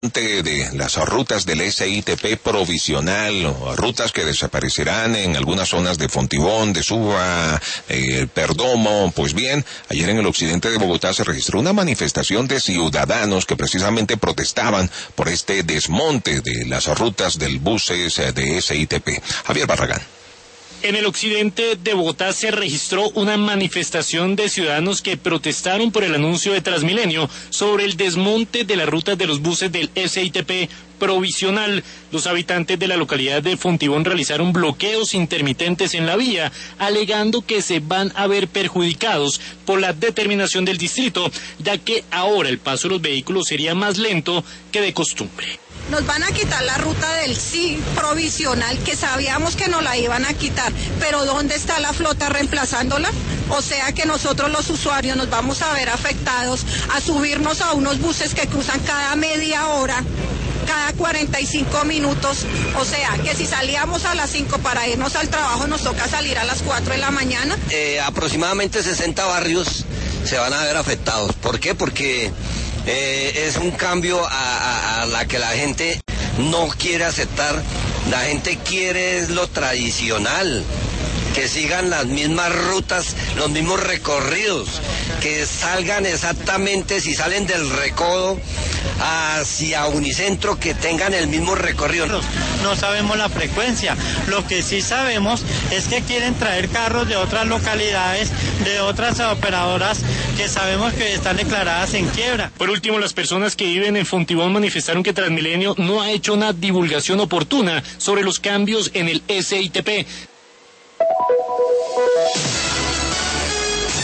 de las rutas del SITP provisional, o rutas que desaparecerán en algunas zonas de Fontibón, de Suba, Perdomo. Pues bien, ayer en el occidente de Bogotá se registró una manifestación de ciudadanos que precisamente protestaban por este desmonte de las rutas del buses de SITP. Javier Barragán. En el occidente de Bogotá se registró una manifestación de ciudadanos que protestaron por el anuncio de Transmilenio sobre el desmonte de las rutas de los buses del SITP provisional. Los habitantes de la localidad de Fontibón realizaron bloqueos intermitentes en la vía, alegando que se van a ver perjudicados por la determinación del distrito, ya que ahora el paso de los vehículos sería más lento que de costumbre. Nos van a quitar la ruta del sí provisional, que sabíamos que nos la iban a quitar, pero ¿dónde está la flota reemplazándola? O sea que nosotros los usuarios nos vamos a ver afectados a subirnos a unos buses que cruzan cada media hora, cada 45 minutos, o sea que si salíamos a las 5 para irnos al trabajo nos toca salir a las 4 de la mañana. Aproximadamente 60 barrios se van a ver afectados. ¿Por qué? Porque es un cambio a la que la gente no quiere aceptar. La gente quiere lo tradicional, que sigan las mismas rutas, los mismos recorridos, que salgan exactamente, si salen del Recodo hacia Unicentro, que tengan el mismo recorrido. No sabemos la frecuencia, lo que sí sabemos es que quieren traer carros de otras localidades, de otras operadoras que sabemos que están declaradas en quiebra. Por último, las personas que viven en Fontibón manifestaron que Transmilenio no ha hecho una divulgación oportuna sobre los cambios en el SITP.